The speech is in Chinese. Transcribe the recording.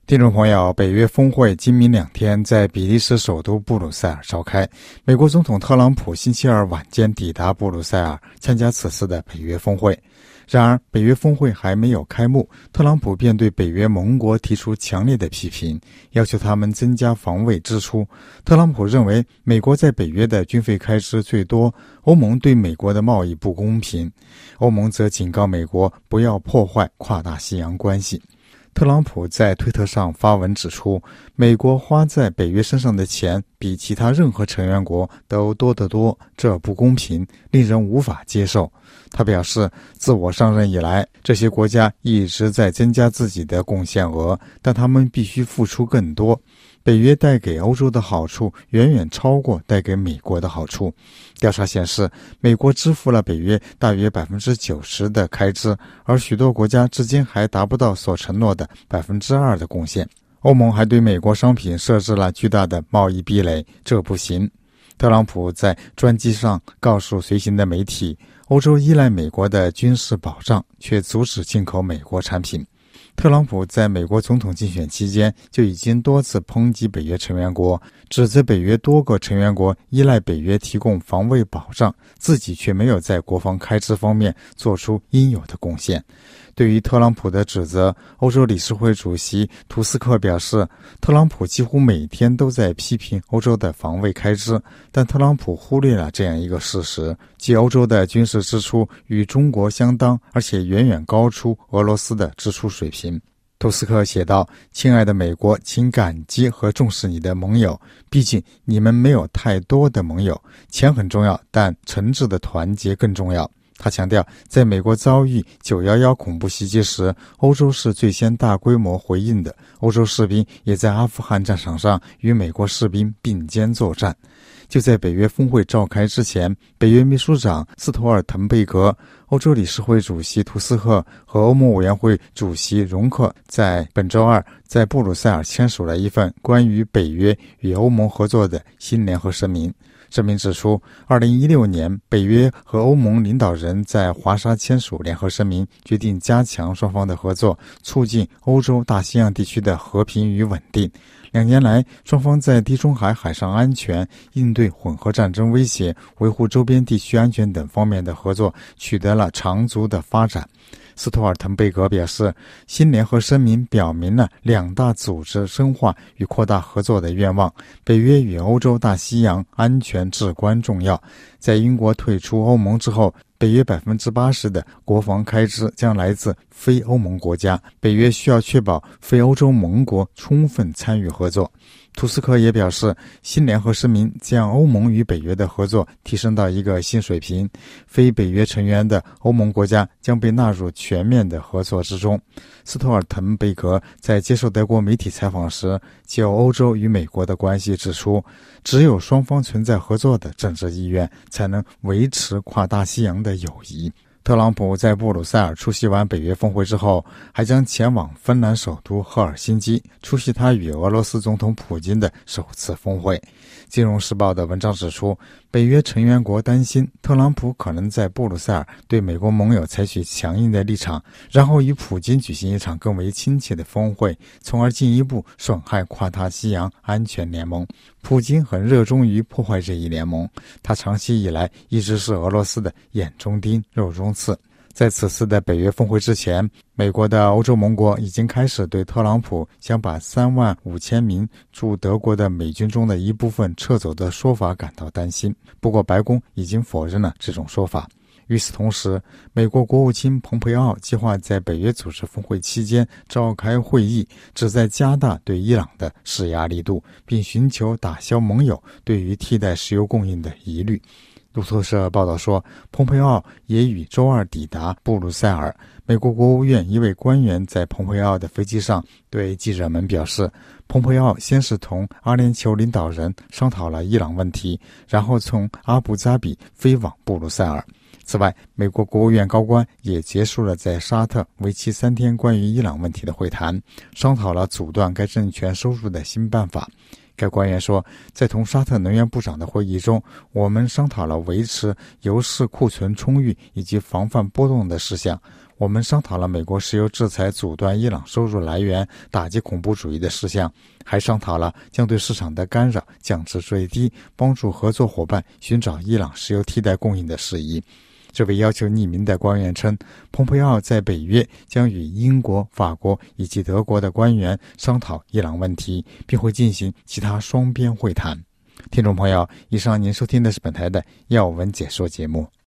听众朋友，北约峰会今明两天在比利时首都布鲁塞尔召开。美国总统特朗普星期二晚间抵达布鲁塞尔，参加此次的北约峰会。然而，北约峰会还没有开幕，特朗普便对北约盟国提出强烈的批评，要求他们增加防卫支出。特朗普认为，美国在北约的军费开支最多，欧盟对美国的贸易不公平。欧盟则警告美国不要破坏跨大西洋关系。特朗普在推特上发文指出，美国花在北约身上的钱比其他任何成员国都多得多，这不公平，令人无法接受。他表示，自我上任以来，这些国家一直在增加自己的贡献额，但他们必须付出更多。北约带给欧洲的好处远远超过带给美国的好处。调查显示，美国支付了北约大约 90% 的开支，而许多国家至今还达不到所承诺的 2% 的贡献。欧盟还对美国商品设置了巨大的贸易壁垒，这不行。特朗普在专机上告诉随行的媒体，欧洲依赖美国的军事保障，却阻止进口美国产品。特朗普在美国总统竞选期间就已经多次抨击北约成员国，指责北约多个成员国依赖北约提供防卫保障，自己却没有在国防开支方面做出应有的贡献。对于特朗普的指责，欧洲理事会主席图斯克表示，特朗普几乎每天都在批评欧洲的防卫开支，但特朗普忽略了这样一个事实，即欧洲的军事支出与中国相当，而且远远高出俄罗斯的支出水平。图斯克写道，亲爱的美国，请感激和重视你的盟友，毕竟你们没有太多的盟友，钱很重要，但诚挚的团结更重要。他强调，在美国遭遇911恐怖袭击时，欧洲是最先大规模回应的，欧洲士兵也在阿富汗战场上与美国士兵并肩作战。就在北约峰会召开之前，北约秘书长斯托尔滕贝格、欧洲理事会主席图斯克和欧盟委员会主席容克在本周二在布鲁塞尔签署了一份关于北约与欧盟合作的新联合声明。声明指出，2016年，北约和欧盟领导人在华沙签署联合声明，决定加强双方的合作，促进欧洲大西洋地区的和平与稳定。2年来，双方在地中海海上安全、应对混合战争威胁、维护周边地区安全等方面的合作取得了长足的发展。斯托尔滕贝格表示，新联合声明表明了两大组织深化与扩大合作的愿望。北约与欧洲大西洋安全至关重要。在英国退出欧盟之后，北约 80% 的国防开支将来自非欧盟国家，北约需要确保非欧洲盟国充分参与合作。图斯克也表示，新联合声明将欧盟与北约的合作提升到一个新水平，非北约成员的欧盟国家将被纳入全面的合作之中。斯托尔滕贝格在接受德国媒体采访时，就欧洲与美国的关系指出，只有双方存在合作的政治意愿，才能维持跨大西洋的友谊。特朗普在布鲁塞尔出席完北约峰会之后，还将前往芬兰首都赫尔辛基，出席他与俄罗斯总统普京的首次峰会。金融时报的文章指出，北约成员国担心特朗普可能在布鲁塞尔对美国盟友采取强硬的立场，然后与普京举行一场更为亲切的峰会，从而进一步损害跨大西洋安全联盟。普京很热衷于破坏这一联盟，他长期以来一直是俄罗斯的眼中钉、肉中刺。在此次的北约峰会之前，美国的欧洲盟国已经开始对特朗普想把35000名驻德国的美军中的一部分撤走的说法感到担心。不过白宫已经否认了这种说法。与此同时，美国国务卿蓬佩奥计划在北约组织峰会期间召开会议，旨在加大对伊朗的施压力度，并寻求打消盟友对于替代石油供应的疑虑。路透社报道说，蓬佩奥也于周二抵达布鲁塞尔。美国国务院一位官员在蓬佩奥的飞机上对记者们表示，蓬佩奥先是同阿联酋领导人商讨了伊朗问题，然后从阿布扎比飞往布鲁塞尔。此外，美国国务院高官也结束了在沙特为期3天关于伊朗问题的会谈，商讨了阻断该政权收入的新办法。 该官员说，在同沙特能源部长的会议中，我们商讨了维持油市库存充裕以及防范波动的事项。我们商讨了美国石油制裁阻断伊朗收入来源、打击恐怖主义的事项，还商讨了将对市场的干扰降至最低，帮助合作伙伴寻找伊朗石油替代供应的事宜。这位要求匿名的官员称，蓬佩奥在北约将与英国、法国以及德国的官员商讨伊朗问题，并会进行其他双边会谈。听众朋友，以上您收听的是本台的要闻解说节目。